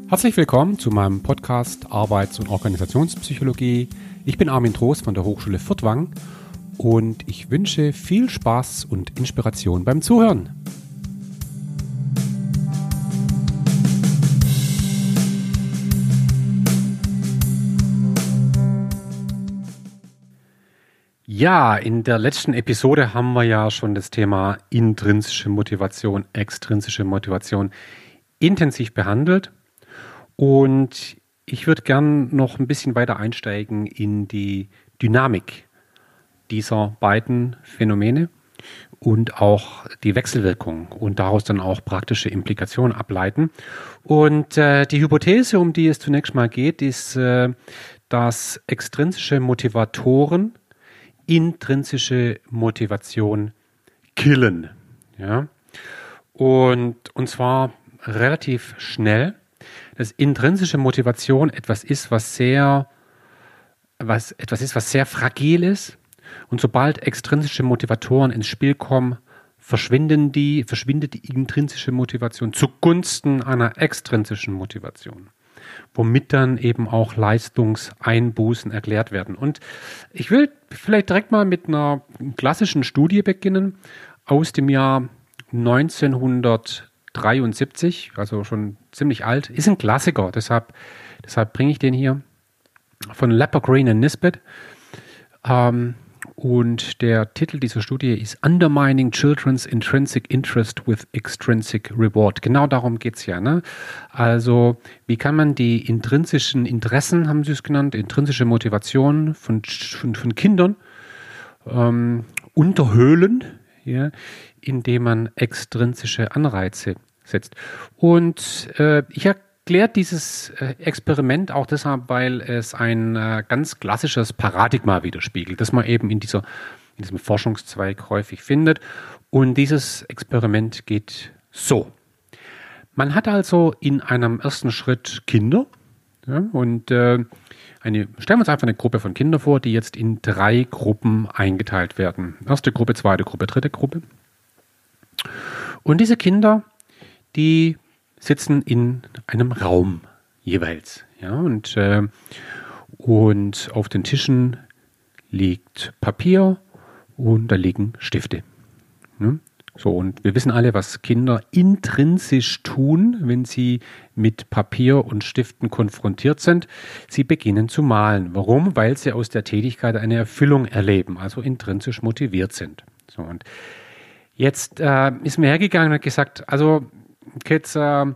Herzlich willkommen zu meinem Podcast Arbeits- und Organisationspsychologie. Ich bin Armin Trost von der Hochschule Furtwangen und ich wünsche viel Spaß und Inspiration beim Zuhören. Ja, in der letzten Episode haben wir ja schon das Thema intrinsische Motivation, extrinsische Motivation intensiv behandelt. Und ich würde gern noch ein bisschen weiter einsteigen in die Dynamik dieser beiden Phänomene und auch die Wechselwirkung und daraus dann auch praktische Implikationen ableiten. Und die Hypothese, um die es zunächst mal geht, ist, dass extrinsische Motivatoren intrinsische Motivation killen. Ja? Und zwar relativ schnell. Dass intrinsische Motivation etwas ist, was sehr fragil ist. Und sobald extrinsische Motivatoren ins Spiel kommen, verschwindet die intrinsische Motivation zugunsten einer extrinsischen Motivation, womit dann eben auch Leistungseinbußen erklärt werden. Und ich will vielleicht direkt mal mit einer klassischen Studie beginnen aus dem Jahr 1973, also schon ziemlich alt, ist ein Klassiker, deshalb bringe ich den hier, von Lepper, Green und Nisbet. Und der Titel dieser Studie ist Undermining Children's Intrinsic Interest with Extrinsic Reward. Genau darum geht es ja. Ne? Also wie kann man die intrinsischen Interessen, haben sie es genannt, intrinsische Motivation von Kindern unterhöhlen, ja, indem man extrinsische Anreize setzt. Und ich erkläre dieses Experiment auch deshalb, weil es ein ganz klassisches Paradigma widerspiegelt, das man eben in diesem Forschungszweig häufig findet. Und dieses Experiment geht so. Man hat also in einem ersten Schritt Kinder, ja, und stellen wir uns einfach eine Gruppe von Kindern vor, die jetzt in 3 Gruppen eingeteilt werden. Erste Gruppe, zweite Gruppe, dritte Gruppe. Und diese Kinder, die sitzen in einem Raum jeweils. Ja, und auf den Tischen liegt Papier und da liegen Stifte. Ne? So, und wir wissen alle, was Kinder intrinsisch tun, wenn sie mit Papier und Stiften konfrontiert sind. Sie beginnen zu malen. Warum? Weil sie aus der Tätigkeit eine Erfüllung erleben, also intrinsisch motiviert sind. So, und jetzt ist mir hergegangen und hat gesagt, also Kids, wenn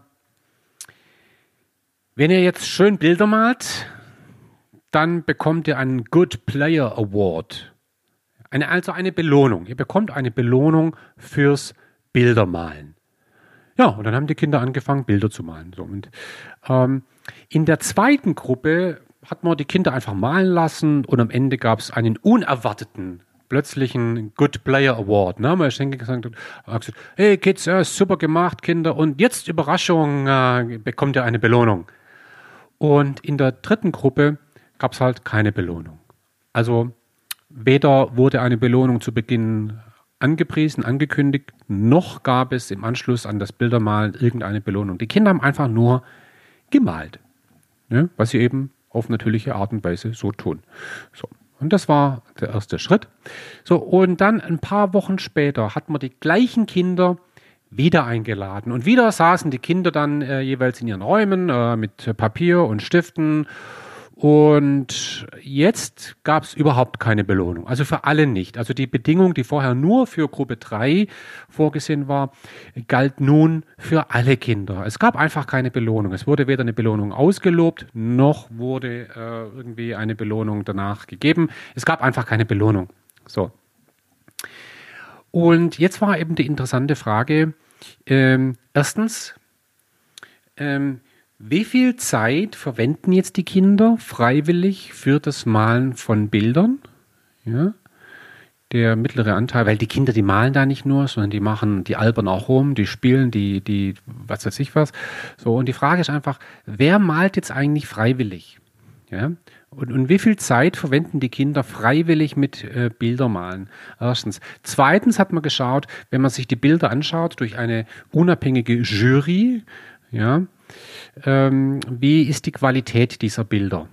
ihr jetzt schön Bilder malt, dann bekommt ihr einen Good Player Award. Also eine Belohnung. Ihr bekommt eine Belohnung fürs Bildermalen. Ja, und dann haben die Kinder angefangen, Bilder zu malen. So, und in der zweiten Gruppe hat man die Kinder einfach malen lassen und am Ende gab es einen unerwarteten plötzlichen Good Player Award. Ne? Man hat gesagt, hey Kids, super gemacht, Kinder, und jetzt Überraschung, bekommt ihr eine Belohnung. Und in der dritten Gruppe gab es halt keine Belohnung. Also weder wurde eine Belohnung zu Beginn angepriesen, angekündigt, noch gab es im Anschluss an das Bildermalen irgendeine Belohnung. Die Kinder haben einfach nur gemalt, ne? Was sie eben auf natürliche Art und Weise so tun. So. Und das war der erste Schritt. So, und dann ein paar Wochen später hat man die gleichen Kinder wieder eingeladen. Und wieder saßen die Kinder dann jeweils in ihren Räumen mit Papier und Stiften. Und jetzt gab es überhaupt keine Belohnung. Also für alle nicht. Also die Bedingung, die vorher nur für Gruppe 3 vorgesehen war, galt nun für alle Kinder. Es gab einfach keine Belohnung. Es wurde weder eine Belohnung ausgelobt, noch wurde irgendwie eine Belohnung danach gegeben. Es gab einfach keine Belohnung. So. Und jetzt war eben die interessante Frage, erstens, wie viel Zeit verwenden jetzt die Kinder freiwillig für das Malen von Bildern? Ja, der mittlere Anteil, weil die Kinder, die malen da nicht nur, sondern die albern auch rum, die spielen, die was weiß ich was. So, und die Frage ist einfach, wer malt jetzt eigentlich freiwillig? Ja? Und wie viel Zeit verwenden die Kinder freiwillig mit Bildermalen? Erstens. Zweitens hat man geschaut, wenn man sich die Bilder anschaut durch eine unabhängige Jury, ja, wie ist die Qualität dieser Bilder?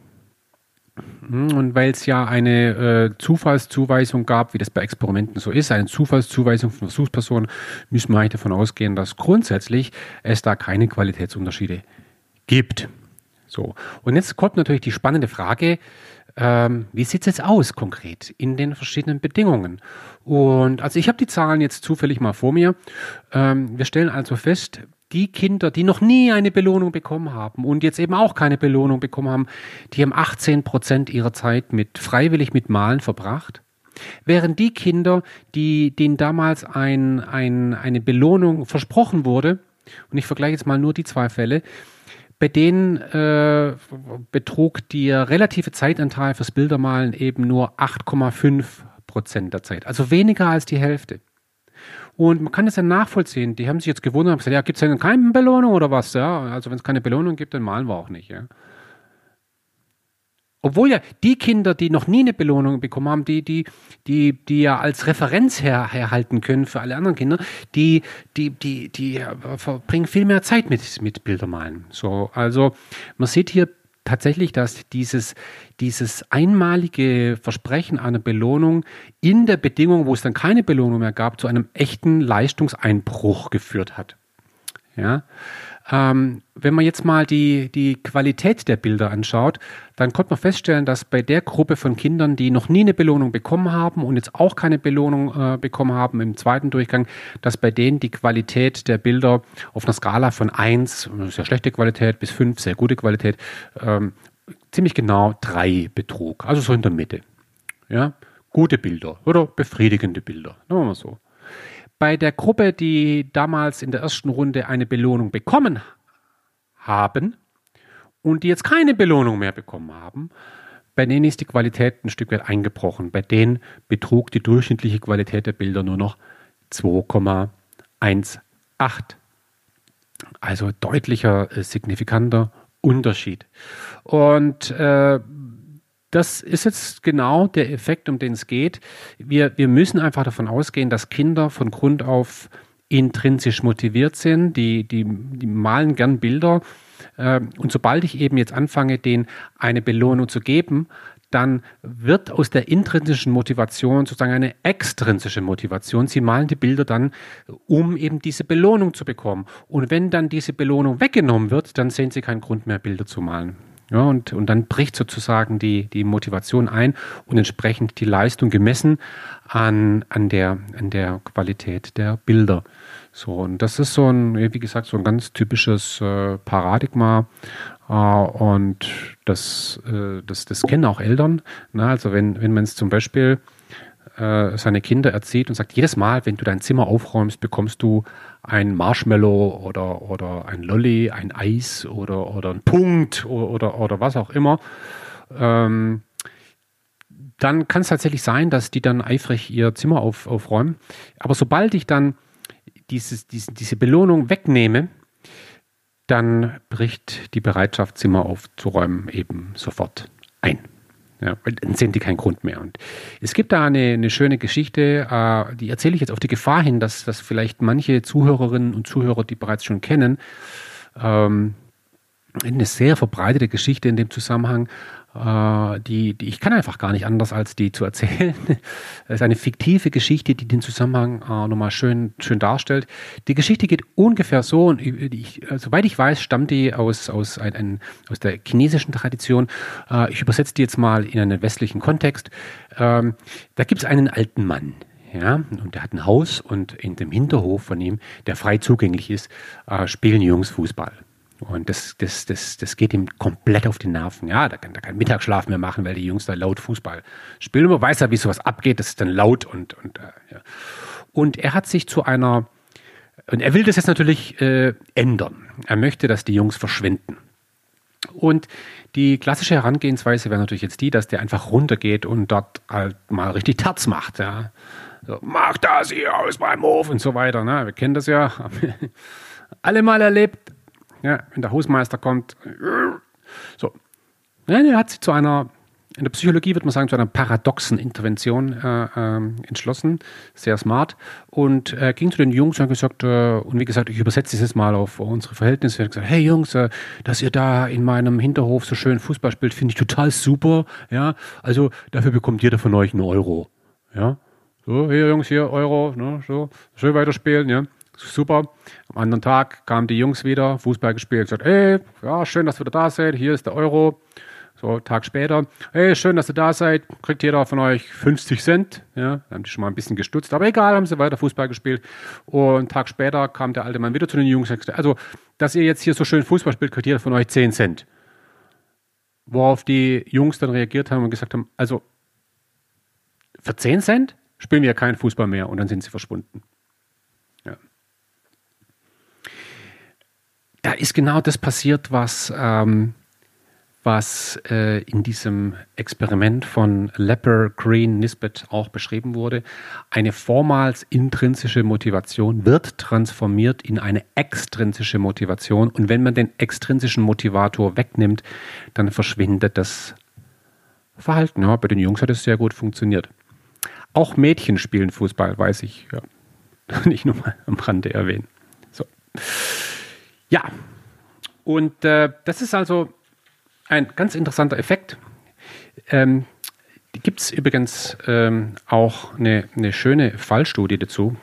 Und weil es ja eine Zufallszuweisung gab, wie das bei Experimenten so ist, eine Zufallszuweisung von Versuchspersonen, müssen wir eigentlich davon ausgehen, dass grundsätzlich es da keine Qualitätsunterschiede gibt. So. Und jetzt kommt natürlich die spannende Frage, wie sieht es jetzt aus konkret in den verschiedenen Bedingungen? Und also ich habe die Zahlen jetzt zufällig mal vor mir. Wir stellen also fest, die Kinder, die noch nie eine Belohnung bekommen haben und jetzt eben auch keine Belohnung bekommen haben, die haben 18% ihrer Zeit freiwillig mit Malen verbracht. Während die Kinder, denen damals eine Belohnung versprochen wurde, und ich vergleiche jetzt mal nur die 2 Fälle, bei denen betrug der relative Zeitanteil fürs Bildermalen eben nur 8,5% der Zeit. Also weniger als die Hälfte. Und man kann das ja nachvollziehen. Die haben sich jetzt gewundert und gesagt, ja, gibt es denn keine Belohnung oder was? Ja, also wenn es keine Belohnung gibt, dann malen wir auch nicht. Ja. Obwohl ja die Kinder, die noch nie eine Belohnung bekommen haben, die ja als Referenz herhalten können für alle anderen Kinder, die verbringen viel mehr Zeit mit Bildermalen. So, also man sieht hier tatsächlich, dass dieses einmalige Versprechen einer Belohnung in der Bedingung, wo es dann keine Belohnung mehr gab, zu einem echten Leistungseinbruch geführt hat. Ja. Wenn man jetzt mal die Qualität der Bilder anschaut, dann konnte man feststellen, dass bei der Gruppe von Kindern, die noch nie eine Belohnung bekommen haben und jetzt auch keine Belohnung bekommen haben im zweiten Durchgang, dass bei denen die Qualität der Bilder auf einer Skala von 1, sehr schlechte Qualität, bis 5, sehr gute Qualität, ziemlich genau 3 betrug. Also so in der Mitte. Ja? Gute Bilder oder befriedigende Bilder. Sagen wir mal so. Bei der Gruppe, die damals in der ersten Runde eine Belohnung bekommen haben und die jetzt keine Belohnung mehr bekommen haben, bei denen ist die Qualität ein Stück weit eingebrochen. Bei denen betrug die durchschnittliche Qualität der Bilder nur noch 2,18. Also deutlicher, signifikanter Unterschied. Und das ist jetzt genau der Effekt, um den es geht. Wir müssen einfach davon ausgehen, dass Kinder von Grund auf intrinsisch motiviert sind. Die malen gern Bilder. Und sobald ich eben jetzt anfange, denen eine Belohnung zu geben, dann wird aus der intrinsischen Motivation sozusagen eine extrinsische Motivation. Sie malen die Bilder dann, um eben diese Belohnung zu bekommen. Und wenn dann diese Belohnung weggenommen wird, dann sehen sie keinen Grund mehr, Bilder zu malen. Ja, und dann bricht sozusagen die Motivation ein und entsprechend die Leistung gemessen an der Qualität der Bilder. So, und das ist wie gesagt, so ein ganz typisches Paradigma. Und das kennen auch Eltern. Na, also wenn man es zum Beispiel seine Kinder erzieht und sagt, jedes Mal, wenn du dein Zimmer aufräumst, bekommst du ein Marshmallow oder ein Lolli, ein Eis oder ein Punkt oder was auch immer, dann kann es tatsächlich sein, dass die dann eifrig ihr Zimmer aufräumen. Aber sobald ich dann diese Belohnung wegnehme, dann bricht die Bereitschaft, Zimmer aufzuräumen, eben sofort ein. Ja, dann sehen die keinen Grund mehr. Und es gibt da eine schöne Geschichte, die erzähle ich jetzt auf die Gefahr hin, dass vielleicht manche Zuhörerinnen und Zuhörer die bereits schon kennen. Eine sehr verbreitete Geschichte in dem Zusammenhang, die ich kann einfach gar nicht anders, als die zu erzählen. Das ist eine fiktive Geschichte, die den Zusammenhang nochmal schön darstellt. Die Geschichte geht ungefähr so, und soweit ich weiß, stammt die aus der chinesischen Tradition. Ich übersetze die jetzt mal in einen westlichen Kontext. Da gibt es einen alten Mann. Ja, und der hat ein Haus, und in dem Hinterhof von ihm, der frei zugänglich ist, spielen Jungs Fußball. Und das geht ihm komplett auf die Nerven. Ja, da kann er keinen Mittagsschlaf mehr machen, weil die Jungs da laut Fußball spielen. Und man weiß ja, wie sowas abgeht. Das ist dann laut ja. Und er hat sich und er will das jetzt natürlich ändern. Er möchte, dass die Jungs verschwinden. Und die klassische Herangehensweise wäre natürlich jetzt die, dass der einfach runtergeht und dort halt mal richtig Terz macht. Ja. So, mach das hier aus meinem Hof und so weiter. Ne? Wir kennen das ja. Alle mal erlebt. Ja, wenn der Hausmeister kommt. So. Ja, er hat sich zu einer in der Psychologie würde man sagen, zu einer paradoxen Intervention entschlossen, sehr smart, und ging zu den Jungs und hat gesagt, und wie gesagt, ich übersetze das jetzt mal auf unsere Verhältnisse, er hat gesagt, hey Jungs, dass ihr da in meinem Hinterhof so schön Fußball spielt, finde ich total super, ja, also dafür bekommt jeder von euch einen Euro, ja, so, hier Jungs, hier Euro, ne, so, schön weiterspielen, ja. Super. Am anderen Tag kamen die Jungs wieder, Fußball gespielt, gesagt, ey, ja, schön, dass ihr wieder da seid, hier ist der Euro. So, Tag später, hey, schön, dass ihr da seid, kriegt jeder von euch 50 Cent. Ja, da haben die schon mal ein bisschen gestutzt, aber egal, haben sie weiter Fußball gespielt. Und Tag später kam der alte Mann wieder zu den Jungs und sagte, also, dass ihr jetzt hier so schön Fußball spielt, kriegt jeder von euch 10 Cent. Worauf die Jungs dann reagiert haben und gesagt haben, also, für 10 Cent spielen wir ja keinen Fußball mehr, und dann sind sie verschwunden. Ja. Da ist genau das passiert, was in diesem Experiment von Lepper, Green, Nisbet auch beschrieben wurde. Eine vormals intrinsische Motivation wird transformiert in eine extrinsische Motivation, und wenn man den extrinsischen Motivator wegnimmt, dann verschwindet das Verhalten. Ja, bei den Jungs hat es sehr gut funktioniert. Auch Mädchen spielen Fußball, weiß ich. Ja. Nicht nur mal am Rande erwähnen. So. Ja, und das ist also ein ganz interessanter Effekt. Gibt es übrigens auch eine schöne Fallstudie dazu.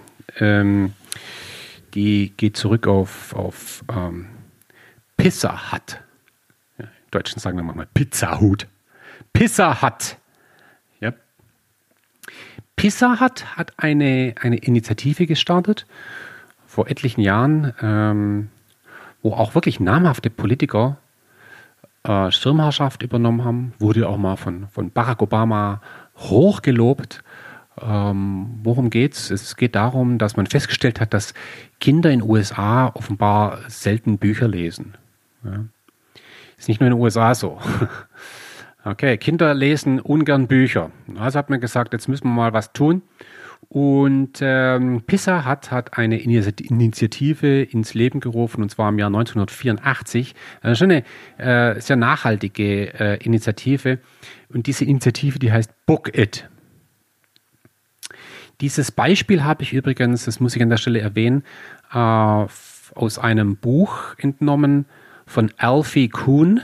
Die geht zurück auf Pizza Hut. Ja, im Deutschen sagen wir mal Pizza Hut. Pizza Hut. Ja. Pizza Hut hat eine Initiative gestartet vor etlichen Jahren, wo auch wirklich namhafte Politiker Schirmherrschaft übernommen haben, wurde auch mal von Barack Obama hochgelobt. Worum geht's? Es geht darum, dass man festgestellt hat, dass Kinder in den USA offenbar selten Bücher lesen. Ja. Ist nicht nur in den USA so. Okay, Kinder lesen ungern Bücher. Also hat man gesagt, jetzt müssen wir mal was tun. Und Pizza Hut hat eine Initiative ins Leben gerufen, und zwar im Jahr 1984. Schon eine sehr nachhaltige Initiative. Und diese Initiative, die heißt Book It. Dieses Beispiel habe ich übrigens, das muss ich an der Stelle erwähnen, aus einem Buch entnommen von Alfie Kuhn.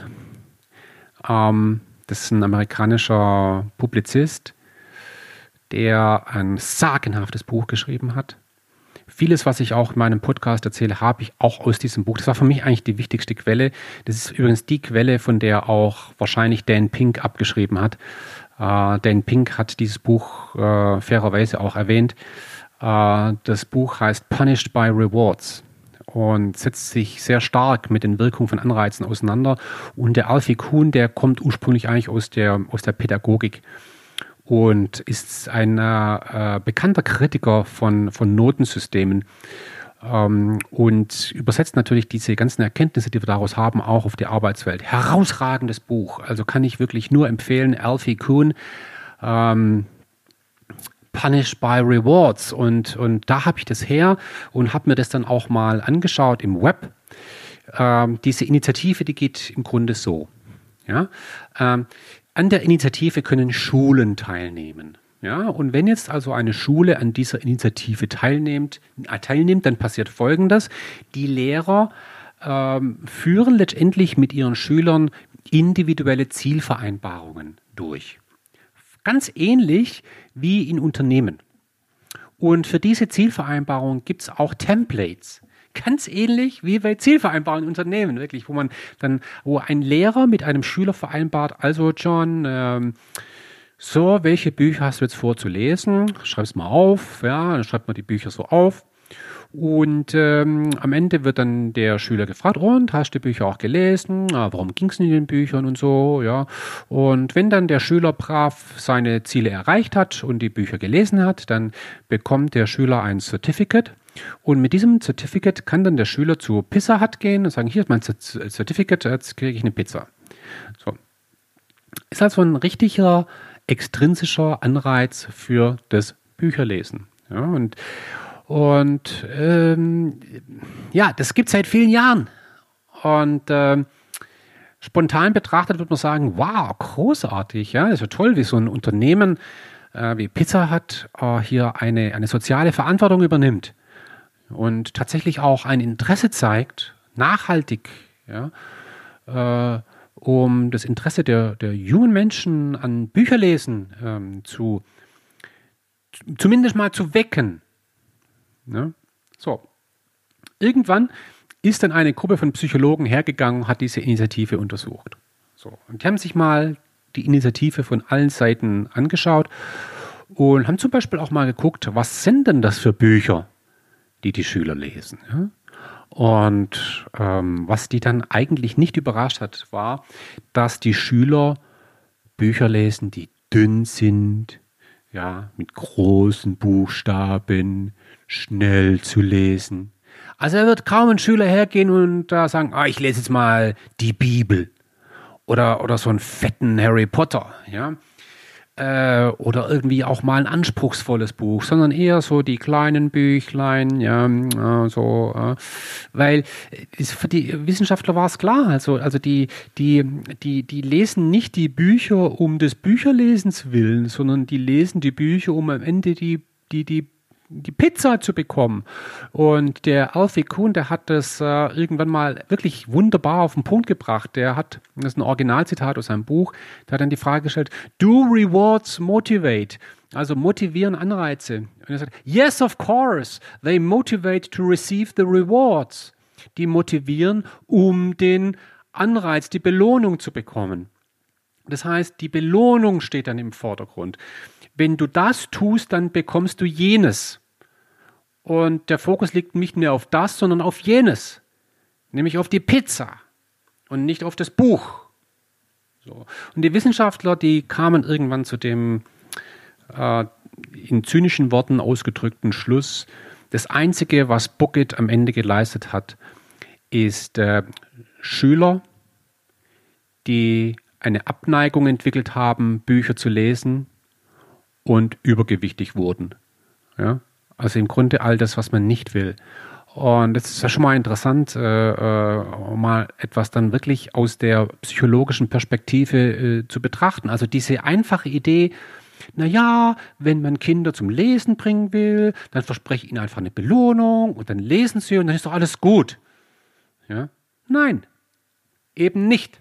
Das ist ein amerikanischer Publizist, der ein sagenhaftes Buch geschrieben hat. Vieles, was ich auch in meinem Podcast erzähle, habe ich auch aus diesem Buch. Das war für mich eigentlich die wichtigste Quelle. Das ist übrigens die Quelle, von der auch wahrscheinlich Dan Pink abgeschrieben hat. Dan Pink hat dieses Buch fairerweise auch erwähnt. Das Buch heißt Punished by Rewards und setzt sich sehr stark mit den Wirkungen von Anreizen auseinander. Und der Alfie Kuhn, der kommt ursprünglich eigentlich aus der Pädagogik und ist ein bekannter Kritiker von Notensystemen und übersetzt natürlich diese ganzen Erkenntnisse, die wir daraus haben, auch auf die Arbeitswelt. Herausragendes Buch, also kann ich wirklich nur empfehlen, Alfie Kuhn, Punished by Rewards, und da habe ich das her und habe mir das dann auch mal angeschaut im Web. Diese Initiative, die geht im Grunde so. Ja? An der Initiative können Schulen teilnehmen. Ja? Und wenn jetzt also eine Schule an dieser Initiative teilnimmt, dann passiert Folgendes. Die Lehrer führen letztendlich mit ihren Schülern individuelle Zielvereinbarungen durch. Ganz ähnlich wie in Unternehmen. Und für diese Zielvereinbarung gibt es auch Templates. Ganz ähnlich wie bei Zielvereinbarungen in Unternehmen, wirklich, wo ein Lehrer mit einem Schüler vereinbart, also John, so, welche Bücher hast du jetzt vor zu lesen? Schreib es mal auf, ja, dann schreibt man die Bücher so auf. Und am Ende wird dann der Schüler gefragt, und hast du die Bücher auch gelesen? Warum ging es in den Büchern und so, ja. Und wenn dann der Schüler brav seine Ziele erreicht hat und die Bücher gelesen hat, dann bekommt der Schüler ein Certificate. Und mit diesem Certificate kann dann der Schüler zu Pizza Hut gehen und sagen, hier ist mein Certificate, jetzt kriege ich eine Pizza. So. Ist also ein richtiger extrinsischer Anreiz für das Bücherlesen. Ja, und ja, das gibt es seit vielen Jahren. Und Spontan betrachtet würde man sagen, wow, großartig, ja, ist ja toll, wie so ein Unternehmen wie Pizza Hut hier eine soziale Verantwortung übernimmt und tatsächlich auch ein Interesse zeigt, nachhaltig, ja, um das Interesse der jungen Menschen an Bücherlesen zumindest mal zu wecken. Ne? So. Irgendwann ist dann eine Gruppe von Psychologen hergegangen und hat diese Initiative untersucht. So. Und die haben sich mal die Initiative von allen Seiten angeschaut und haben zum Beispiel auch mal geguckt, was sind denn das für Bücher, die die Schüler lesen. Ja? Und was die dann eigentlich nicht überrascht hat, war, dass die Schüler Bücher lesen, die dünn sind, ja, mit großen Buchstaben, schnell zu lesen. Also da wird kaum ein Schüler hergehen und da sagen, ich lese jetzt mal die Bibel oder so einen fetten Harry Potter, ja. Oder irgendwie auch mal ein anspruchsvolles Buch, sondern eher so die kleinen Büchlein, ja, weil für die Wissenschaftler war es klar, also die lesen nicht die Bücher um des Bücherlesens willen, sondern die lesen die Bücher, um am Ende die Pizza zu bekommen. Und der Alfie Kuhn, der hat das irgendwann mal wirklich wunderbar auf den Punkt gebracht. Das ist ein Originalzitat aus seinem Buch, der hat dann die Frage gestellt, do rewards motivate? Also motivieren Anreize. Und er sagt, yes, of course, they motivate to receive the rewards. Die motivieren, um den Anreiz, die Belohnung zu bekommen. Das heißt, die Belohnung steht dann im Vordergrund. Wenn du das tust, dann bekommst du jenes. Und der Fokus liegt nicht mehr auf das, sondern auf jenes. Nämlich auf die Pizza und nicht auf das Buch. So. Und die Wissenschaftler, die kamen irgendwann zu dem in zynischen Worten ausgedrückten Schluss, das Einzige, was Bucket am Ende geleistet hat, ist Schüler, die eine Abneigung entwickelt haben, Bücher zu lesen, und übergewichtig wurden. Ja? Also im Grunde all das, was man nicht will. Und das ist ja schon mal interessant, mal etwas dann wirklich aus der psychologischen Perspektive zu betrachten. Also diese einfache Idee, naja, wenn man Kinder zum Lesen bringen will, dann verspreche ich ihnen einfach eine Belohnung und dann lesen sie und dann ist doch alles gut. Ja? Nein, eben nicht.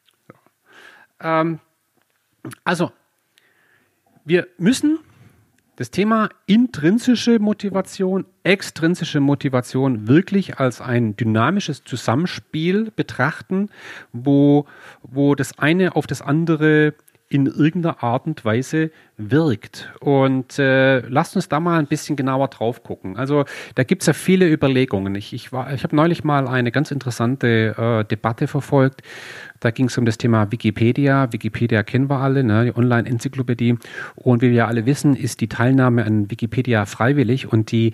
Also, wir müssen das Thema intrinsische Motivation, extrinsische Motivation wirklich als ein dynamisches Zusammenspiel betrachten, wo das eine auf das andere in irgendeiner Art und Weise wirkt. Und lasst uns da mal ein bisschen genauer drauf gucken. Also da gibt es ja viele Überlegungen. Ich habe neulich mal eine ganz interessante Debatte verfolgt. Da ging es um das Thema Wikipedia. Wikipedia kennen wir alle, ne? Die Online-Enzyklopädie. Und wie wir alle wissen, ist die Teilnahme an Wikipedia freiwillig und die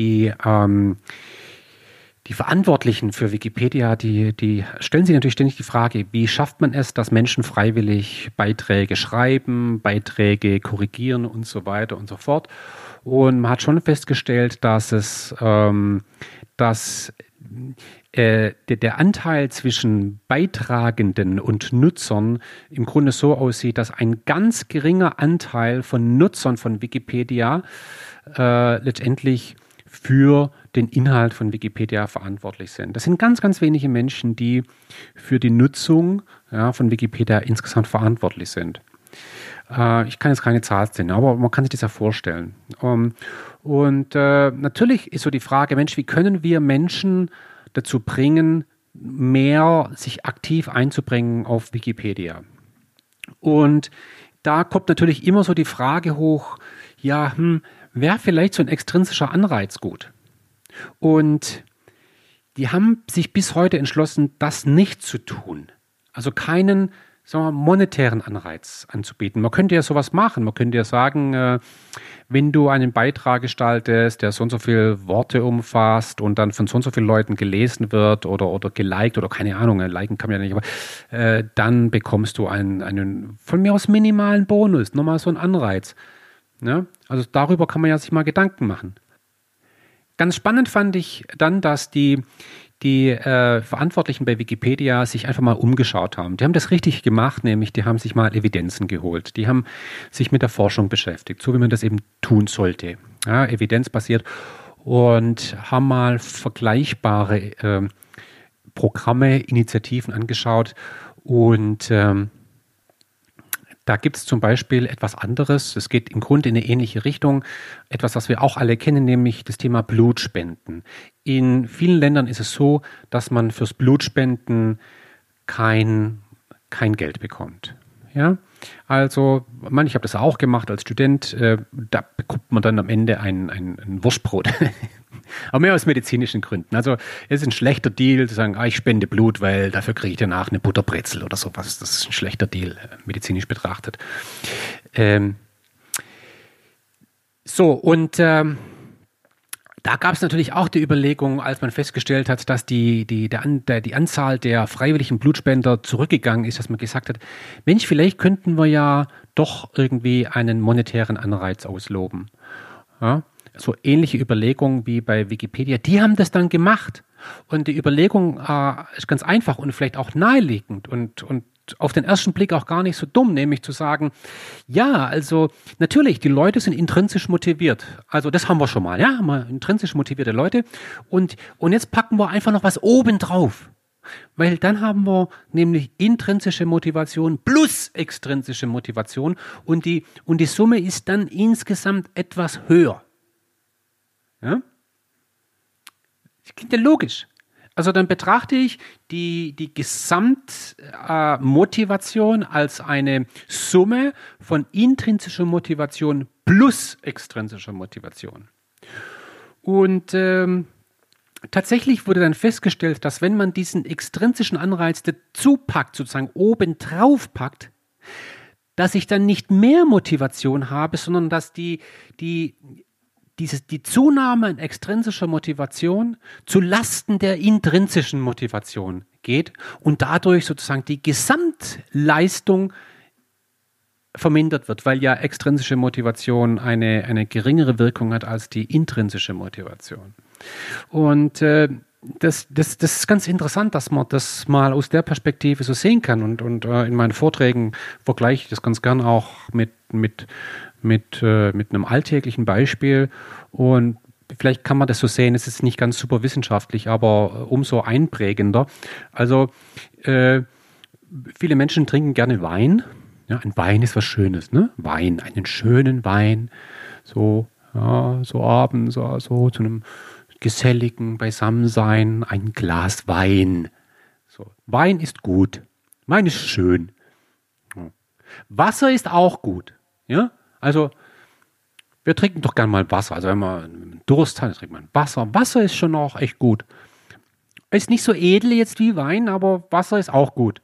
Verantwortlichen für Wikipedia, die stellen sich natürlich ständig die Frage, wie schafft man es, dass Menschen freiwillig Beiträge schreiben, Beiträge korrigieren und so weiter und so fort. Und man hat schon festgestellt, dass der Anteil zwischen Beitragenden und Nutzern im Grunde so aussieht, dass ein ganz geringer Anteil von Nutzern von Wikipedia letztendlich für den Inhalt von Wikipedia verantwortlich sind. Das sind ganz, ganz wenige Menschen, die für die Nutzung von Wikipedia insgesamt verantwortlich sind. Ich kann jetzt keine Zahl nennen, aber man kann sich das ja vorstellen. Und natürlich ist so die Frage, Mensch, wie können wir Menschen dazu bringen, mehr sich aktiv einzubringen auf Wikipedia? Und da kommt natürlich immer so die Frage hoch, wäre vielleicht so ein extrinsischer Anreiz gut? Und die haben sich bis heute entschlossen, das nicht zu tun. Also keinen, sagen wir mal, monetären Anreiz anzubieten. Man könnte ja sowas machen. Man könnte ja sagen, wenn du einen Beitrag gestaltest, der so und so viele Worte umfasst und dann von so und so vielen Leuten gelesen wird oder geliked oder keine Ahnung, liken kann man ja nicht, aber dann bekommst du einen von mir aus minimalen Bonus, nochmal so einen Anreiz. Ja? Also darüber kann man ja sich mal Gedanken machen. Ganz spannend fand ich dann, dass die die Verantwortlichen bei Wikipedia sich einfach mal umgeschaut haben. Die haben das richtig gemacht, nämlich die haben sich mal Evidenzen geholt. Die haben sich mit der Forschung beschäftigt, so wie man das eben tun sollte. Ja, evidenzbasiert, und haben mal vergleichbare Programme, Initiativen angeschaut. Und da gibt es zum Beispiel etwas anderes. Es geht im Grunde in eine ähnliche Richtung. Etwas, was wir auch alle kennen, nämlich das Thema Blutspenden. In vielen Ländern ist es so, dass man fürs Blutspenden kein Geld bekommt. Ja? Also, ich habe das auch gemacht als Student. Da bekommt man dann am Ende ein Wurstbrot. Aber mehr aus medizinischen Gründen. Also es ist ein schlechter Deal zu sagen, ich spende Blut, weil dafür kriege ich danach eine Butterbrezel oder sowas. Das ist ein schlechter Deal, medizinisch betrachtet. Da gab es natürlich auch die Überlegung, als man festgestellt hat, dass die Anzahl der freiwilligen Blutspender zurückgegangen ist, dass man gesagt hat, Mensch, vielleicht könnten wir ja doch irgendwie einen monetären Anreiz ausloben. Ja? So ähnliche Überlegungen wie bei Wikipedia, die haben das dann gemacht. Und die Überlegung ist ganz einfach und vielleicht auch naheliegend und auf den ersten Blick auch gar nicht so dumm, nämlich zu sagen, ja, also natürlich, die Leute sind intrinsisch motiviert. Also das haben wir schon mal, ja, haben wir intrinsisch motivierte Leute. Und jetzt packen wir einfach noch was oben drauf. Weil dann haben wir nämlich intrinsische Motivation plus extrinsische Motivation und die Summe ist dann insgesamt etwas höher. Ja? Das klingt ja logisch. Also dann betrachte ich die Gesamtmotivation als eine Summe von intrinsischer Motivation plus extrinsischer Motivation. Und tatsächlich wurde dann festgestellt, dass wenn man diesen extrinsischen Anreiz dazu packt, sozusagen oben drauf packt, dass ich dann nicht mehr Motivation habe, sondern dass die Zunahme an extrinsischer Motivation zu Lasten der intrinsischen Motivation geht und dadurch sozusagen die Gesamtleistung vermindert wird, weil ja extrinsische Motivation eine geringere Wirkung hat als die intrinsische Motivation. Und das ist ganz interessant, dass man das mal aus der Perspektive so sehen kann. Und in meinen Vorträgen vergleiche ich das ganz gern auch mit einem alltäglichen Beispiel. Und vielleicht kann man das so sehen, es ist nicht ganz super wissenschaftlich, aber umso einprägender. Also viele Menschen trinken gerne Wein. Ja, ein Wein ist was Schönes, ne? Wein, einen schönen Wein. So abends, so zu einem geselligen Beisammensein, ein Glas Wein. So, Wein ist gut. Wein ist schön. Ja. Wasser ist auch gut. Ja, also wir trinken doch gern mal Wasser. Also wenn man Durst hat, trinkt man Wasser. Wasser ist schon auch echt gut. Ist nicht so edel jetzt wie Wein, aber Wasser ist auch gut.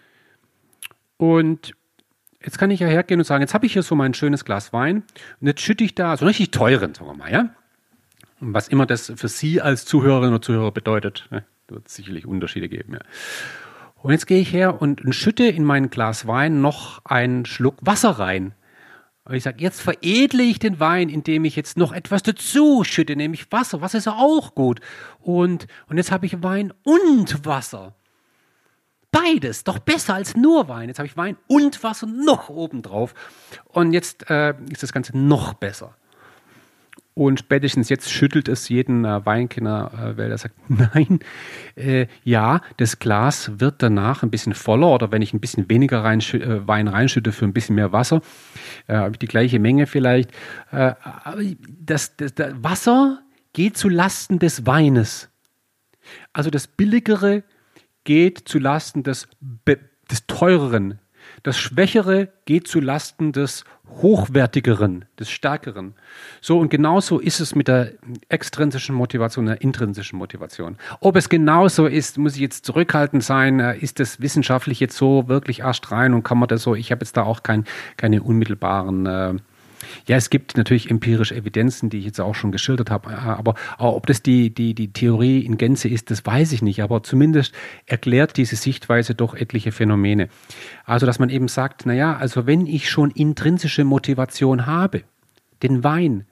Und jetzt kann ich ja hergehen und sagen, jetzt habe ich hier so mein schönes Glas Wein und jetzt schütte ich da so einen richtig teuren, sagen wir mal, ja. Und was immer das für Sie als Zuhörerinnen und Zuhörer bedeutet, da wird es sicherlich Unterschiede geben, ja. Und jetzt gehe ich her und schütte in mein Glas Wein noch einen Schluck Wasser rein. Und ich sage, jetzt veredle ich den Wein, indem ich jetzt noch etwas dazu schütte, nämlich Wasser. Wasser ist ja auch gut. Und jetzt habe ich Wein und Wasser. Beides, doch besser als nur Wein. Jetzt habe ich Wein und Wasser noch obendrauf. Und jetzt ist das Ganze noch besser. Und spätestens jetzt schüttelt es jeden Weinkenner, weil er sagt, nein, ja, das Glas wird danach ein bisschen voller oder wenn ich ein bisschen weniger Wein reinschütte für ein bisschen mehr Wasser, habe ich die gleiche Menge vielleicht. Das Wasser geht zu Lasten des Weines. Also das Billigere geht zu Lasten des Teureren. Das Schwächere geht zu Lasten des Hochwertigeren, des Stärkeren. So, und genauso ist es mit der extrinsischen Motivation, der intrinsischen Motivation. Ob es genauso ist, muss ich jetzt zurückhaltend sein, ist das wissenschaftlich jetzt so wirklich erst rein und kann man das so, ich habe jetzt da auch keine unmittelbaren, ja, es gibt natürlich empirische Evidenzen, die ich jetzt auch schon geschildert habe, aber ob das die Theorie in Gänze ist, das weiß ich nicht, aber zumindest erklärt diese Sichtweise doch etliche Phänomene. Also, dass man eben sagt, naja, also wenn ich schon intrinsische Motivation habe, den Wein,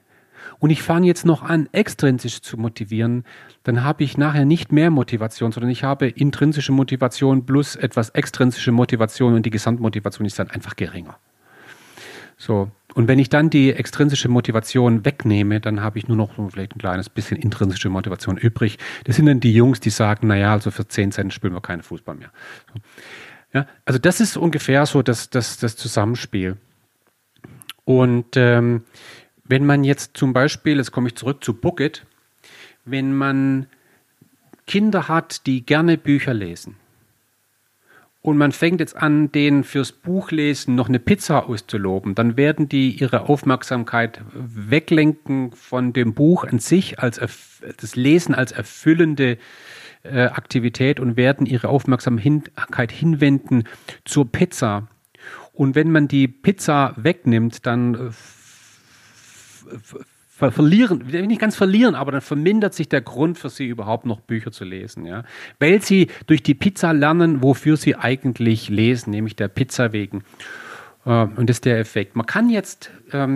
und ich fange jetzt noch an, extrinsisch zu motivieren, dann habe ich nachher nicht mehr Motivation, sondern ich habe intrinsische Motivation plus etwas extrinsische Motivation und die Gesamtmotivation ist dann einfach geringer. So. Und wenn ich dann die extrinsische Motivation wegnehme, dann habe ich nur noch vielleicht ein kleines bisschen intrinsische Motivation übrig. Das sind dann die Jungs, die sagen, naja, also für 10 Cent spielen wir keinen Fußball mehr. So. Ja, also das ist ungefähr so das Zusammenspiel. Und wenn man jetzt zum Beispiel, jetzt komme ich zurück zu Bookit, wenn man Kinder hat, die gerne Bücher lesen und man fängt jetzt an, denen fürs Buchlesen noch eine Pizza auszuloben, dann werden die ihre Aufmerksamkeit weglenken von dem Buch an sich, als das Lesen als erfüllende Aktivität und werden ihre Aufmerksamkeit hinwenden zur Pizza. Und wenn man die Pizza wegnimmt, dann nicht ganz verlieren, aber dann vermindert sich der Grund für sie überhaupt noch Bücher zu lesen. Ja? Weil sie durch die Pizza lernen, wofür sie eigentlich lesen, nämlich der Pizza wegen. Und das ist der Effekt. Man kann jetzt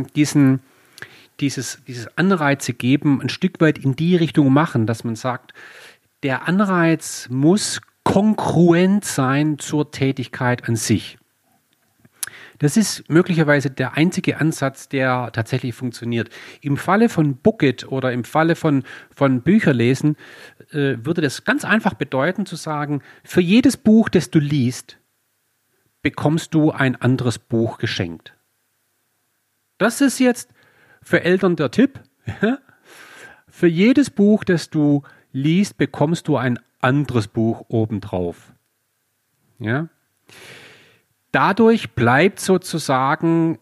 dieses Anreize geben, ein Stück weit in die Richtung machen, dass man sagt, der Anreiz muss kongruent sein zur Tätigkeit an sich. Das ist möglicherweise der einzige Ansatz, der tatsächlich funktioniert. Im Falle von Bookit oder im Falle von Bücherlesen würde das ganz einfach bedeuten zu sagen, für jedes Buch, das du liest, bekommst du ein anderes Buch geschenkt. Das ist jetzt für Eltern der Tipp. Für jedes Buch, das du liest, bekommst du ein anderes Buch obendrauf. Ja? Dadurch bleibt sozusagen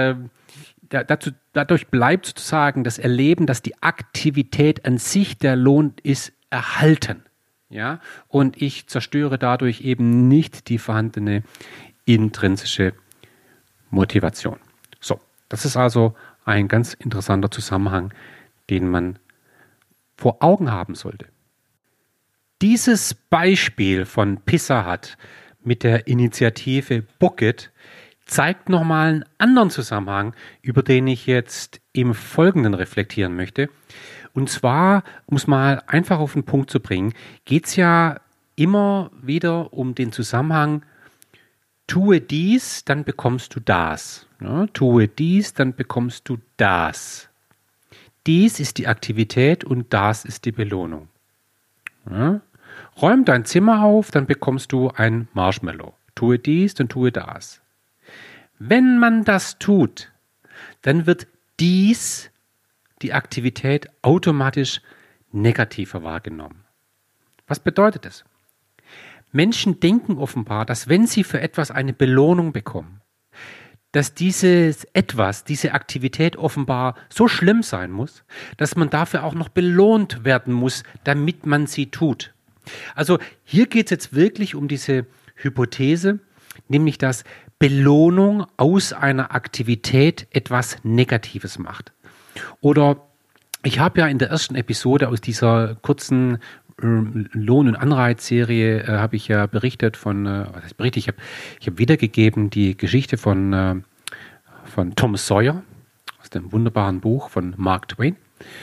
das Erleben, dass die Aktivität an sich der Lohn ist, erhalten. Ja? Und ich zerstöre dadurch eben nicht die vorhandene intrinsische Motivation. So, das ist also ein ganz interessanter Zusammenhang, den man vor Augen haben sollte. Dieses Beispiel von Pizza Hut mit der Initiative Bookit zeigt nochmal einen anderen Zusammenhang, über den ich jetzt im Folgenden reflektieren möchte. Und zwar, um es mal einfach auf den Punkt zu bringen, geht es ja immer wieder um den Zusammenhang, tue dies, dann bekommst du das. Ja, tue dies, dann bekommst du das. Dies ist die Aktivität und das ist die Belohnung. Ja? Räum dein Zimmer auf, dann bekommst du ein Marshmallow. Tue dies, dann tue das. Wenn man das tut, dann wird dies, die Aktivität, automatisch negativer wahrgenommen. Was bedeutet das? Menschen denken offenbar, dass wenn sie für etwas eine Belohnung bekommen, dass diese Aktivität offenbar so schlimm sein muss, dass man dafür auch noch belohnt werden muss, damit man sie tut. Also hier geht es jetzt wirklich um diese Hypothese, nämlich dass Belohnung aus einer Aktivität etwas Negatives macht. Oder ich habe ja in der ersten Episode aus dieser kurzen Lohn- und Anreizserie habe ich ja berichtet von, ich habe wiedergegeben die Geschichte von Tom Sawyer aus dem wunderbaren Buch von Mark Twain.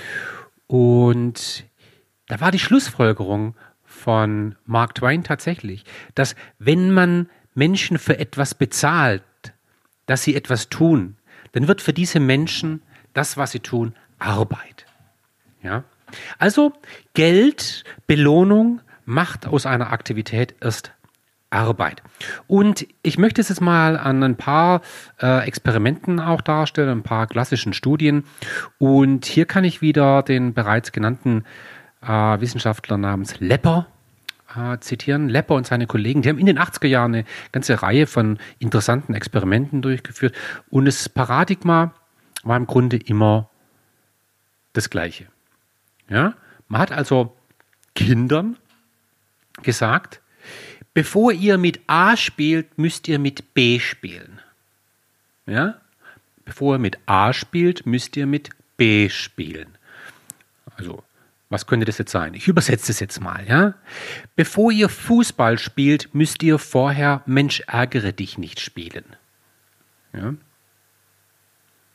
Und da war die Schlussfolgerung von Mark Twain tatsächlich, dass wenn man Menschen für etwas bezahlt, dass sie etwas tun, dann wird für diese Menschen das, was sie tun, Arbeit. Ja? Also Geld, Belohnung macht aus einer Aktivität erst Arbeit. Und ich möchte es jetzt mal an ein paar Experimenten auch darstellen, ein paar klassischen Studien. Und hier kann ich wieder den bereits genannten Wissenschaftler namens Lepper zitieren. Lepper und seine Kollegen, die haben in den 80er Jahren eine ganze Reihe von interessanten Experimenten durchgeführt. Und das Paradigma war im Grunde immer das Gleiche. Ja? Man hat also Kindern gesagt, bevor ihr mit A spielt, müsst ihr mit B spielen. Ja? Bevor ihr mit A spielt, müsst ihr mit B spielen. Also, was könnte das jetzt sein? Ich übersetze das jetzt mal. Ja? Bevor ihr Fußball spielt, müsst ihr vorher Mensch, ärgere dich nicht spielen. Ja?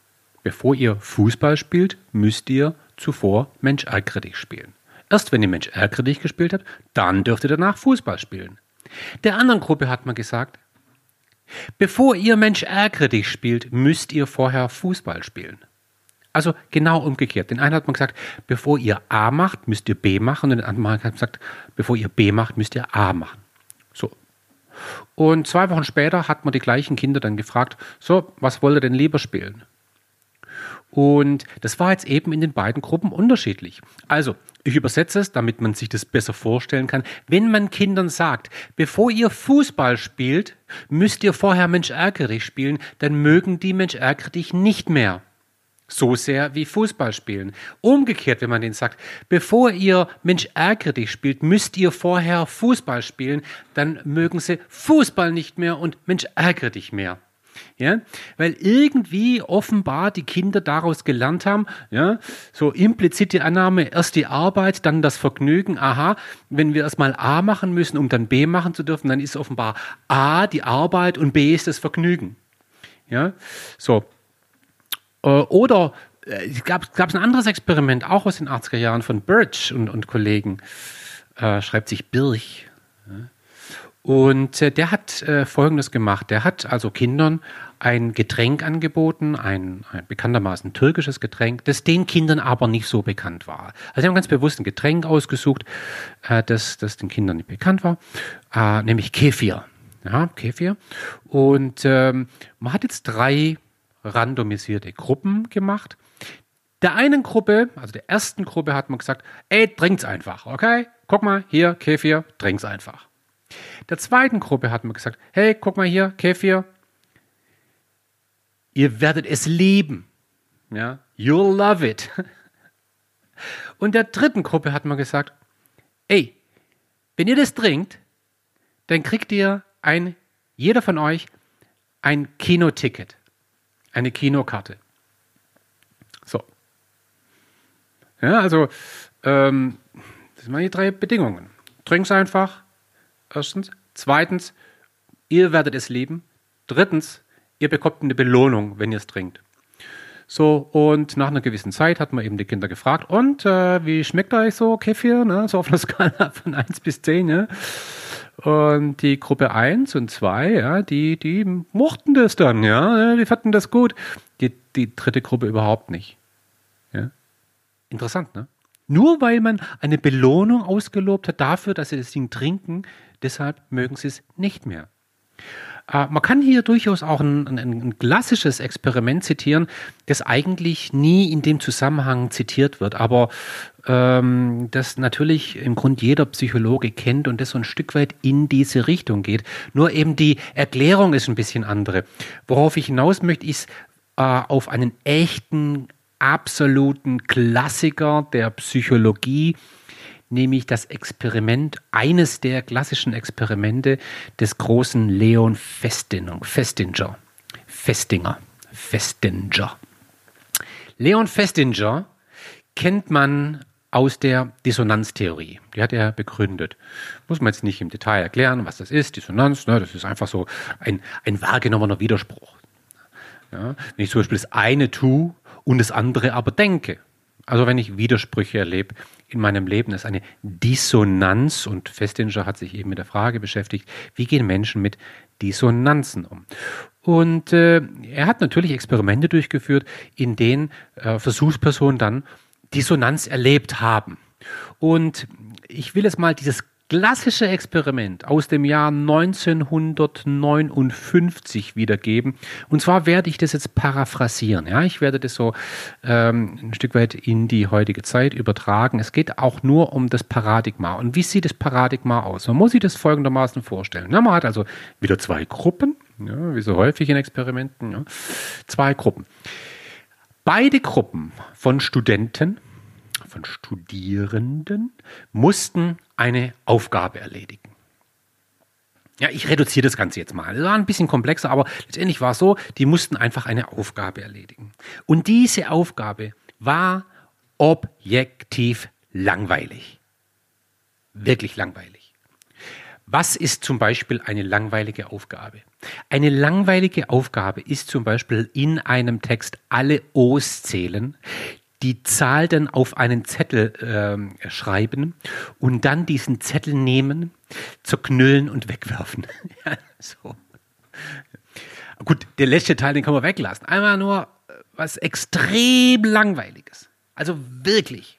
bevor ihr Fußball spielt, müsst ihr zuvor Mensch ärgere dich spielen. Erst wenn ihr Mensch ärgere dich gespielt habt, dann dürft ihr danach Fußball spielen. Der anderen Gruppe hat man gesagt, bevor ihr Mensch ärgere dich spielt, müsst ihr vorher Fußball spielen. Also genau umgekehrt. Den einen hat man gesagt, bevor ihr A macht, müsst ihr B machen. Und den anderen hat man gesagt, bevor ihr B macht, müsst ihr A machen. So. Und 2 Wochen später hat man die gleichen Kinder dann gefragt, so, was wollt ihr denn lieber spielen? Und das war jetzt eben in den beiden Gruppen unterschiedlich. Also, ich übersetze es, damit man sich das besser vorstellen kann. Wenn man Kindern sagt, bevor ihr Fußball spielt, müsst ihr vorher Mensch ärgere dich spielen, dann mögen die Mensch ärgere dich nicht mehr. So sehr wie Fußball spielen. Umgekehrt, wenn man denen sagt, bevor ihr Mensch ärgere dich spielt, müsst ihr vorher Fußball spielen, dann mögen sie Fußball nicht mehr und Mensch ärgere dich mehr. Ja, weil irgendwie offenbar die Kinder daraus gelernt haben, ja, so implizite Annahme, erst die Arbeit, dann das Vergnügen, aha, wenn wir erstmal A machen müssen, um dann B machen zu dürfen, dann ist offenbar A die Arbeit und B ist das Vergnügen. Ja, so. Oder gab ein anderes Experiment, auch aus den 80er Jahren von Birch und Kollegen, schreibt sich Birch. Ja. Und der hat Folgendes gemacht. Der hat also Kindern ein Getränk angeboten, ein bekanntermaßen türkisches Getränk, das den Kindern aber nicht so bekannt war. Also sie haben ganz bewusst ein Getränk ausgesucht, das den Kindern nicht bekannt war, nämlich Kefir. Ja, Kefir. Und man hat jetzt 3 randomisierte Gruppen gemacht. Der einen Gruppe, also der ersten Gruppe, hat man gesagt, ey, trinkt's einfach, okay? Guck mal, hier, Kefir, trinkt's einfach. Der zweiten Gruppe hat man gesagt, hey, guck mal hier, Kefir, ihr werdet es lieben. Ja? You'll love it. Und der dritten Gruppe hat man gesagt, ey, wenn ihr das trinkt, dann kriegt ihr jeder von euch ein Kinoticket, eine Kinokarte. So. Ja, also, das sind mal die 3 Bedingungen. Trink's einfach. Erstens. Zweitens, ihr werdet es lieben. Drittens, ihr bekommt eine Belohnung, wenn ihr es trinkt. So, und nach einer gewissen Zeit hat man eben die Kinder gefragt, und wie schmeckt euch so Kefir? Ne? So auf einer Skala von 1 bis 10. Ja? Und die Gruppe 1 und 2, ja, die mochten das dann, ja, die fanden das gut. Die dritte Gruppe überhaupt nicht. Ja? Interessant, ne? Nur weil man eine Belohnung ausgelobt hat dafür, dass sie das Ding trinken, deshalb mögen sie es nicht mehr. Man kann hier durchaus auch ein klassisches Experiment zitieren, das eigentlich nie in dem Zusammenhang zitiert wird, aber das natürlich im Grunde jeder Psychologe kennt und das so ein Stück weit in diese Richtung geht. Nur eben die Erklärung ist ein bisschen andere. Worauf ich hinaus möchte, ist auf einen echten, absoluten Klassiker der Psychologie, nämlich das Experiment, eines der klassischen Experimente des großen Leon Festinger. Leon Festinger kennt man aus der Dissonanztheorie. Die hat er begründet. Muss man jetzt nicht im Detail erklären, was das ist. Dissonanz, ne, das ist einfach so ein wahrgenommener Widerspruch. Ja, wenn ich zum Beispiel das eine tue und das andere aber denke. Also wenn ich Widersprüche erlebe in meinem Leben, ist eine Dissonanz, und Festinger hat sich eben mit der Frage beschäftigt, wie gehen Menschen mit Dissonanzen um? Und er hat natürlich Experimente durchgeführt, in denen Versuchspersonen dann Dissonanz erlebt haben. Und ich will jetzt mal dieses klassische Experiment aus dem Jahr 1959 wiedergeben. Und zwar werde ich das jetzt paraphrasieren. Ja? Ich werde das so ein Stück weit in die heutige Zeit übertragen. Es geht auch nur um das Paradigma. Und wie sieht das Paradigma aus? Man muss sich das folgendermaßen vorstellen. Ja, man hat also wieder 2 Gruppen, ja, wie so häufig in Experimenten. Ja. 2 Gruppen. Beide Gruppen von Studierenden mussten eine Aufgabe erledigen. Ja, ich reduziere das Ganze jetzt mal. Das war ein bisschen komplexer, aber letztendlich war es so, die mussten einfach eine Aufgabe erledigen. Und diese Aufgabe war objektiv langweilig. Wirklich langweilig. Was ist zum Beispiel eine langweilige Aufgabe? Eine langweilige Aufgabe ist zum Beispiel in einem Text alle O's zählen, die Zahl dann auf einen Zettel schreiben und dann diesen Zettel nehmen, zerknüllen und wegwerfen. Ja, so. Gut, der letzte Teil, den kann man weglassen. Einmal nur was extrem Langweiliges. Also wirklich.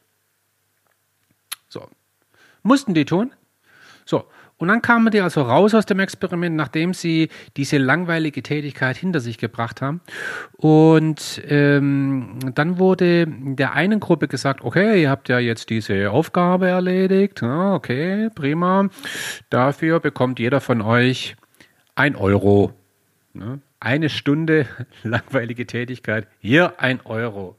So. Mussten die tun. So. Und dann kamen die also raus aus dem Experiment, nachdem sie diese langweilige Tätigkeit hinter sich gebracht haben. Und dann wurde der einen Gruppe gesagt, okay, ihr habt ja jetzt diese Aufgabe erledigt. Ja, okay, prima. Dafür bekommt jeder von euch 1 Euro. Ne? Eine Stunde langweilige Tätigkeit, hier 1 Euro.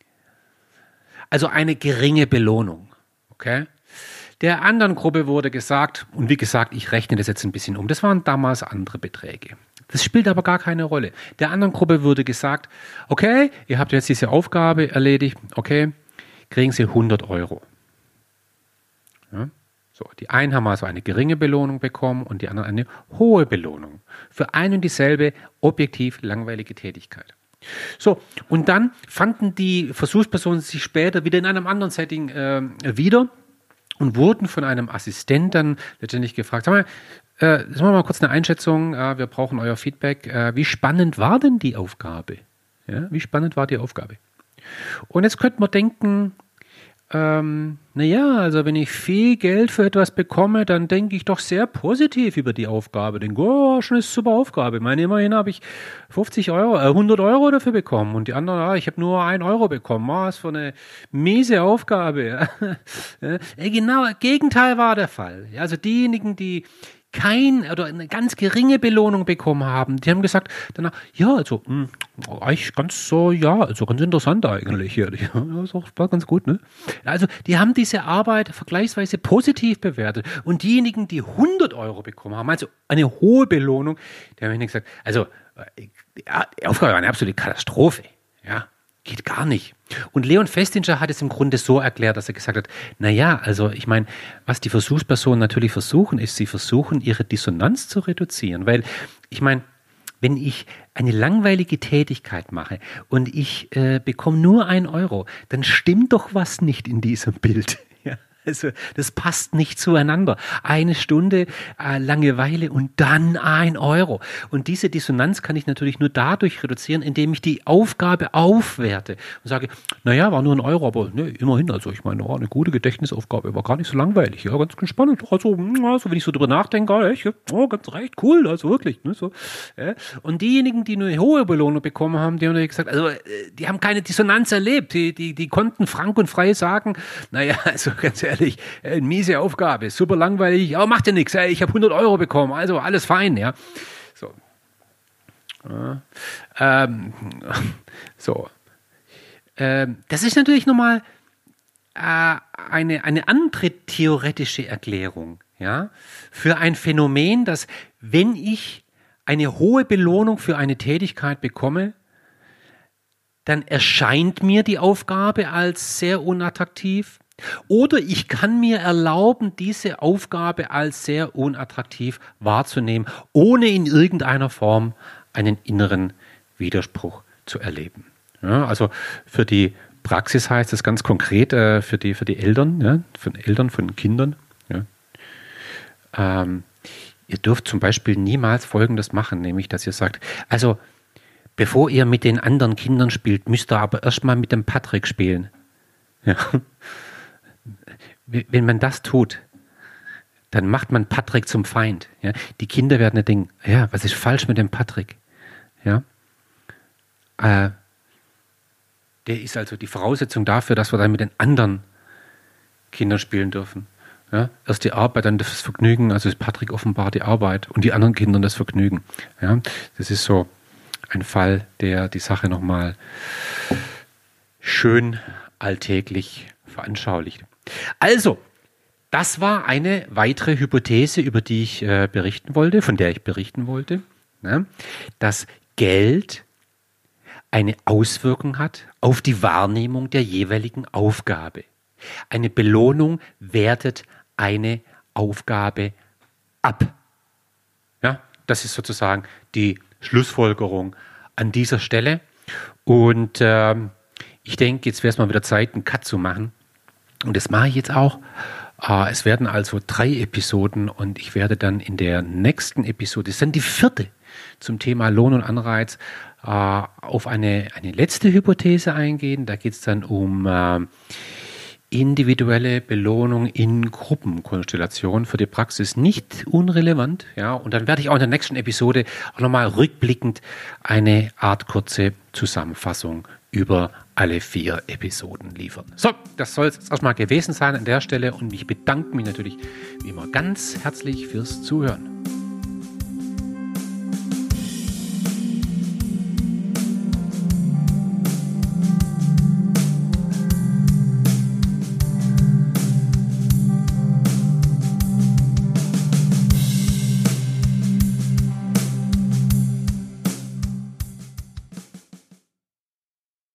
Also eine geringe Belohnung. Okay? Der anderen Gruppe wurde gesagt, und wie gesagt, ich rechne das jetzt ein bisschen um, das waren damals andere Beträge. Das spielt aber gar keine Rolle. Der anderen Gruppe wurde gesagt, okay, ihr habt jetzt diese Aufgabe erledigt, okay, kriegen Sie 100 Euro. Ja, so, die einen haben also eine geringe Belohnung bekommen und die anderen eine hohe Belohnung für ein und dieselbe objektiv langweilige Tätigkeit. So, und dann fanden die Versuchspersonen sich später wieder in einem anderen Setting wieder und wurden von einem Assistent dann letztendlich gefragt, sag mal, sagen wir mal kurz eine Einschätzung, wir brauchen euer Feedback. Wie spannend war denn die Aufgabe? Ja, wie spannend war die Aufgabe? Und jetzt könnte man denken, naja, also wenn ich viel Geld für etwas bekomme, dann denke ich doch sehr positiv über die Aufgabe. Denke, oh, schon eine super Aufgabe. Ich meine, immerhin habe ich 100 Euro dafür bekommen und die anderen, ich habe nur 1 Euro bekommen. Was für eine miese Aufgabe. Genau, Gegenteil war der Fall. Also diejenigen, die eine ganz geringe Belohnung bekommen haben. Die haben gesagt danach, ja, also eigentlich ganz interessant eigentlich hier. Ja, das war ganz gut, ne? Also die haben diese Arbeit vergleichsweise positiv bewertet. Und diejenigen, die 100 Euro bekommen haben, also eine hohe Belohnung, die haben gesagt, also die Aufgabe war eine absolute Katastrophe. Ja, geht gar nicht. Und Leon Festinger hat es im Grunde so erklärt, dass er gesagt hat, naja, also ich meine, was die Versuchspersonen natürlich versuchen, ist, sie versuchen, ihre Dissonanz zu reduzieren. Weil, ich meine, wenn ich eine langweilige Tätigkeit mache und ich bekomme nur 1 Euro, dann stimmt doch was nicht in diesem Bild. Ja, also das passt nicht zueinander. 1 Stunde Langeweile und dann 1 Euro. Und diese Dissonanz kann ich natürlich nur dadurch reduzieren, indem ich die Aufgabe aufwerte und sage, naja, war nur 1 Euro, aber ne, immerhin, also ich meine, war eine gute Gedächtnisaufgabe, war gar nicht so langweilig, ja, ganz spannend. Also wenn ich so drüber nachdenke, echt, ganz recht, cool, also wirklich. Ne, so, ja. Und diejenigen, die nur eine hohe Belohnung bekommen haben, die haben gesagt, also die haben keine Dissonanz erlebt, die konnten frank und frei sagen, naja, also ganz ehrlich, eine miese Aufgabe, super langweilig, aber macht ja nichts, ich habe 100 Euro bekommen, also alles fein, ja. So. Das ist natürlich nochmal eine andere theoretische Erklärung, ja, für ein Phänomen, dass wenn ich eine hohe Belohnung für eine Tätigkeit bekomme, dann erscheint mir die Aufgabe als sehr unattraktiv. Oder ich kann mir erlauben, diese Aufgabe als sehr unattraktiv wahrzunehmen, ohne in irgendeiner Form einen inneren Widerspruch zu erleben. Ja, also für die Praxis heißt es ganz konkret, für die Eltern, ja, von Eltern von Kindern. Ja, ihr dürft zum Beispiel niemals Folgendes machen, nämlich, dass ihr sagt, also bevor ihr mit den anderen Kindern spielt, müsst ihr aber erstmal mit dem Patrick spielen. Ja. Wenn man das tut, dann macht man Patrick zum Feind. Ja? Die Kinder werden denken, ja, was ist falsch mit dem Patrick? Ja? Der ist also die Voraussetzung dafür, dass wir dann mit den anderen Kindern spielen dürfen. Ja? Erst die Arbeit, dann das Vergnügen, also ist Patrick offenbar die Arbeit und die anderen Kinder das Vergnügen. Ja? Das ist so ein Fall, der die Sache nochmal schön alltäglich veranschaulicht. Also, das war eine weitere Hypothese, über die ich berichten wollte, von der ich berichten wollte, ne? Dass Geld eine Auswirkung hat auf die Wahrnehmung der jeweiligen Aufgabe. Eine Belohnung wertet eine Aufgabe ab. Ja, das ist sozusagen die Schlussfolgerung an dieser Stelle. Und ich denke, jetzt wäre es mal wieder Zeit, einen Cut zu machen. Und das mache ich jetzt auch. Es werden also 3 Episoden und ich werde dann in der nächsten Episode, das ist dann die 4. zum Thema Lohn und Anreiz, auf eine letzte Hypothese eingehen. Da geht es dann um individuelle Belohnung in Gruppenkonstellationen, für die Praxis nicht unrelevant. Ja, und dann werde ich auch in der nächsten Episode auch nochmal rückblickend eine Art kurze Zusammenfassung über alle 4 Episoden liefern. So, das soll es erstmal gewesen sein an der Stelle und ich bedanke mich natürlich wie immer ganz herzlich fürs Zuhören.